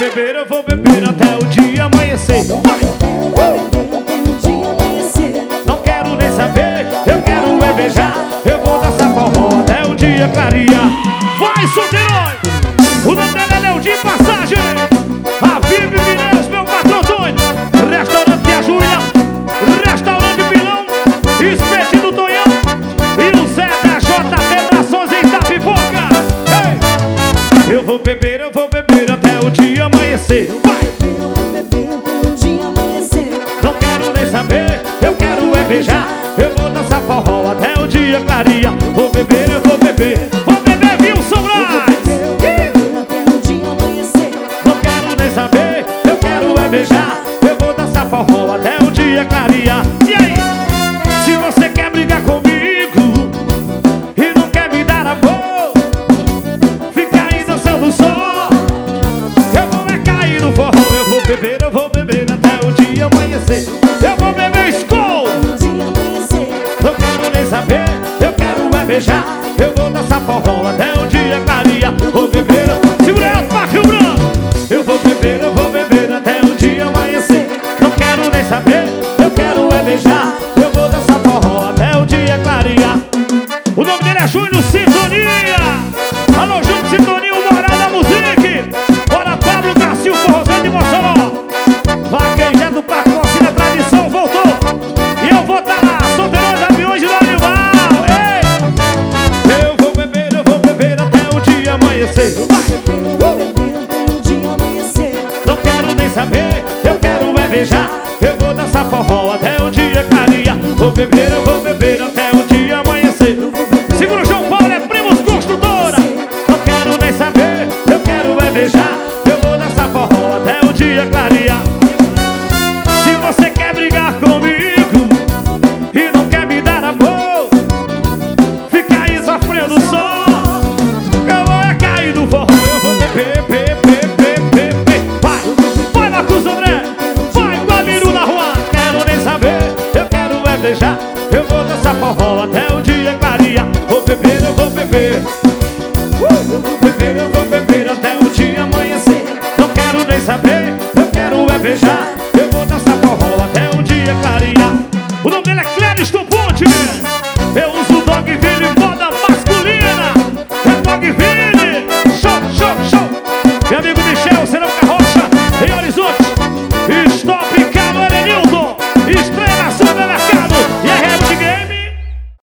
eu vou beber até o dia amanhecer. Não quero nem saber, eu quero é beijar. Eu vou dançar forró até o dia clarear. Vai, solteirões! O nome dela é Leodim Passagem. A Vivi Pneus, meu patrão doido. Restaurante a Júlia, Restaurante Pilão, Espetinho do Tonhão e o Zé da JT Trações em Itapipoca. Hey! Eu vou beber até o dia amanhecer. Vai! Não quero nem saber, eu quero é beijar. Eu vou dançar forró até o dia clarear. Vou beber, viu, Sobrais? Não quero nem saber, eu quero é beijar. Eu vou dançar forró até o dia clarear. E aí? Se você quer brigar comigo e não quer me dar amor, fica aí dançando só. Eu vou é cair no forró. Eu vou beber até o dia amanhecer. Eu vou beber Skol. Não quero nem saber, eu quero é beijar.